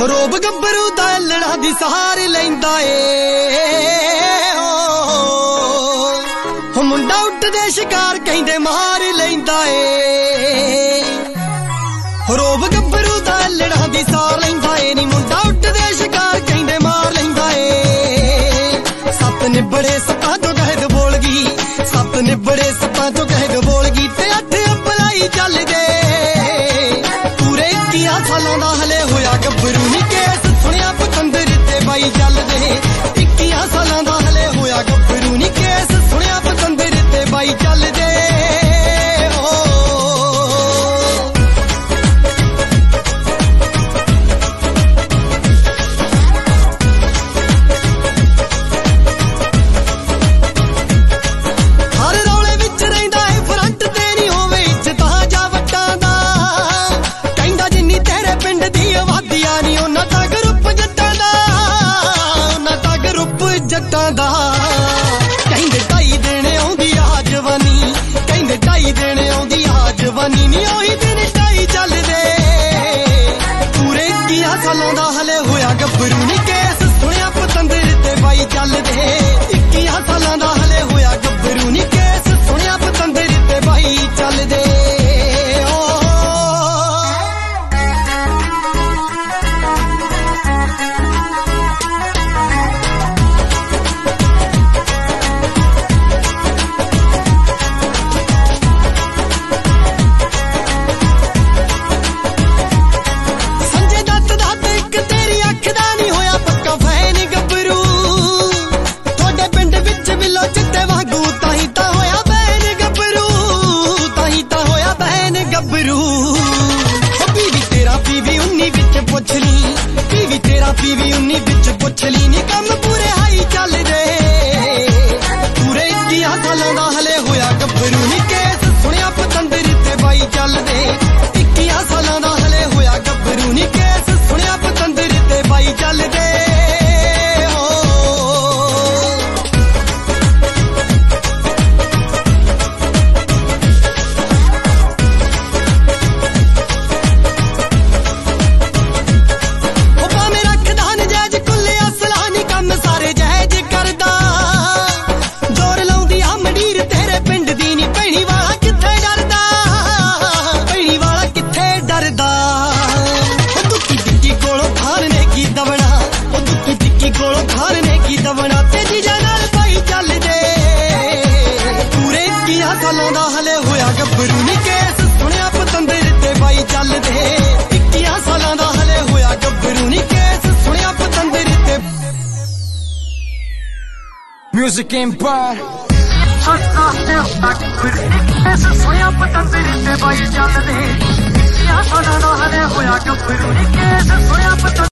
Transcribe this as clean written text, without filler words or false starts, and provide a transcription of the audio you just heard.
ਰੋਬ ਗੱਭਰੂ ਦਾ ਲੜਾ ਦੀ ਸਹਾਰ ਲੈਂਦਾ ਏ ਹੋ ਮੁੰਡਾ ਉੱਠਦੇ ਸ਼ਿਕਾਰ ਕਹਿੰਦੇ ਮਾਰ ਲੈਂਦਾ ਏ ਰੋਬ ਗੱਭਰੂ ਦਾ ਲੜਾ ਦੀ ਸਹਾਰ ਲੈਂਦਾ ਏ ਨੀ ਮੁੰਡਾ ਉੱਠਦੇ ਸ਼ਿਕਾਰ ਕਹਿੰਦੇ ਮਾਰ ਲੈਂਦਾ ਏ ਸੱਤ ਨਿਬੜੇ ਸੱਪਾਂ ਤੋਂ ਕਹਿਦ ਬੋਲ ਗਈ ਸੱਤ ਨਿਬੜੇ ਸੱਪਾਂ ਤੋਂ ਕਹਿਦ ਬੋਲ ਗਈ ਤੇ 8 ਅਪਲਾਈ ਚੱਲਦੇ ਪੂਰੇ 21 ਸਾਲਾਂ ਦਾ ਹਲੇ ਹੋਇਆ ਗੱਭਰੂ ਨੀ ਕੇਸ ਸੁਣਿਆ ਪਤੰਦਰ ਤੇ ਬਾਈ ਚੱਲਦੇ 21 ਸਾਲਾਂ ਦਾ ਹਲੇ ਹੋਇਆ ਗੱਭਰੂ ਨੀ ਕੇਸ ਸੁਣਿਆ ਪਤੰਦਰ ਤੇ ਬਾਈ ਚੱਲਦੇ ਜੱਟਾਂ ਦਾ ਕਹਿੰਦੇ ਢਾਈ ਦਿਨ ਆਉਂਦੀ ਆ ਜਵਾਨੀ ਕਹਿੰਦੇ ਢਾਈ ਦਿਨ ਆਉਂਦੀ ਆ ਜਵਾਨੀ ਨੀ ਉਹੀ ਦਿਨ ਢਾਈ ਚੱਲਦੇ ਪੂਰੇ 21 ਸਾਲਾਂ ਦਾ ਹਲੇ ਹੋਇਆ ਗੱਭਰੂ ਨੀ ਕੇਸ ਸੁਣਿਆ ਪਤੰਦਰ ਤੇ ਬਾਈ ਚੱਲਦੇ 21 ਸਾਲਾਂ ਦਾ ਹਲੇ ਹੋਇਆ ਗੱਭਰੂ ਨੀ ਕੇਸ ਸੁਣਿਆ ਪਤੰਦਰ ਤੇ ਬਾਈ ਚੱਲਦੇ ਪੀਵੀ 19 ਵਿੱਚ ਪੁੱਛ ਲਈ ਨੀ ਕੰਮ ਪੂਰੇ ਹਾਈ ਚੱਲਦੇ ਪੂਰੇ 21 ਸਾਲਾਂ ਦਾ ਹਲੇ ਹੋਇਆ ਗੱਭਰੂ ਨੀ ਕੇਸ ਸੁਣਿਆ ਪਤੰਦਰ ਤੇ ਬਾਈ ਚੱਲਦੇ 21 ਸਾਲਾਂ ਦਾ ਹਲੇ ਹੋਇਆ ਗੱਭਰੂ ਨੀ ਕੇਸ ਸੁਣਿਆ ਪਤੰਦਰ ਤੇ ਬਾਈ ਚੱਲਦੇ ਕੋਲੋਂ ਖਾਣ ਨੇ ਕੀ ਦਵਣਾ ਤੇ ਜੀਜਾ ਨਾਲ ਭਾਈ ਚੱਲਦੇ ਪੂਰੇ 21 ਸਾਲਾਂ ਦਾ ਹਲੇ ਹੋਇਆ ਗੱਭਰੂ ਨੀ ਕੇਸ ਸੁਣਿਆ ਪਤੰਦਰ ਤੇ ਬਾਈ ਚੱਲਦੇ 21 ਸਾਲਾਂ ਦਾ ਹਲੇ ਹੋਇਆ ਗੱਭਰੂ ਨੀ ਕੇਸ ਸੁਣਿਆ ਪਤੰਦਰ ਤੇ ਮਿਊਜ਼ਿਕ ਐਮਪਾਇਰ ਸੁਣਿਆ ਪਤੰਦਰ ਤੇ ਬਾਈ ਚੱਲਦੇ 21 ਸਾਲਾਂ ਦਾ ਹਲੇ ਹੋਇਆ ਗੱਭਰੂ ਨੀ ਕੇਸ ਸੁਣਿਆ